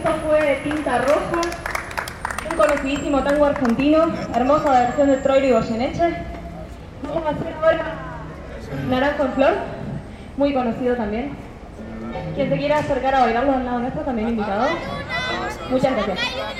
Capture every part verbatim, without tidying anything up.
Esto fue Tinta Roja, un conocidísimo tango argentino, hermosa versión de Troilo y Goyeneche. Vamos a hacer ahora Naranjo en Flor, muy conocido también. Quien se quiera acercar a bailarlo al lado nuestro, también invitado. Muchas gracias.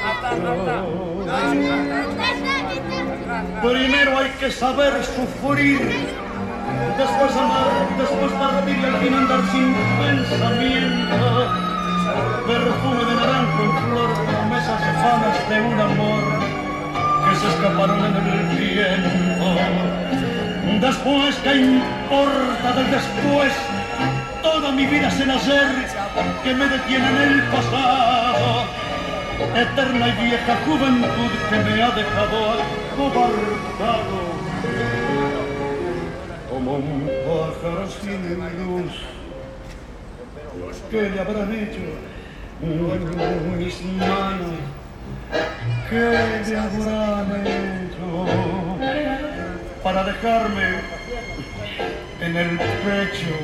Primero hay que saber sufrir, después amar, después partir y al fin andar sin pensamiento. Perfume de naranjo en flor, promesas vanas de un amor que se escaparon en el tiempo. Después, ¿qué importa del después? Toda mi vida es el ayer que me detiene en el pasado. Eterna y vieja juventud que me ha dejado acobardado. Como un pájaro sin luz, ¿qué le habrán hecho mis manos? ¿Qué le habrán hecho para dejarme en el pecho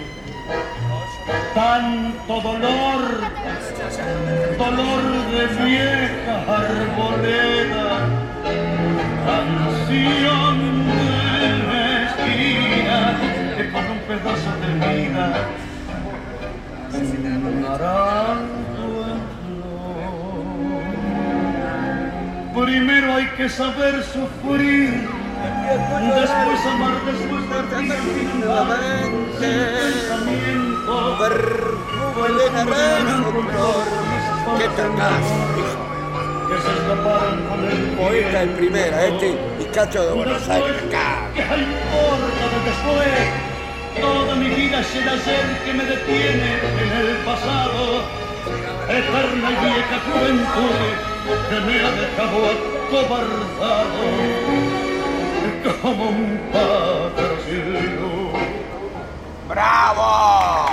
tanto dolor, dolor de vieja arboleda, canción de mezquina que con un pedazo de vida un naranjo en flor. Primero hay que saber sufrir, después amar, después partir sin pensamiento. Perfume de naranjo en flor, qué ternazo, que se escaparon con el poeta en primera, este y Cacho de Buenos Aires acá. ¿Qué importa de después? Toda mi vida es el ayer que me detiene en el pasado. Eterna y vieja juventud que me ha dejado acobardado como un pájaro sin luz. ¡Bravo!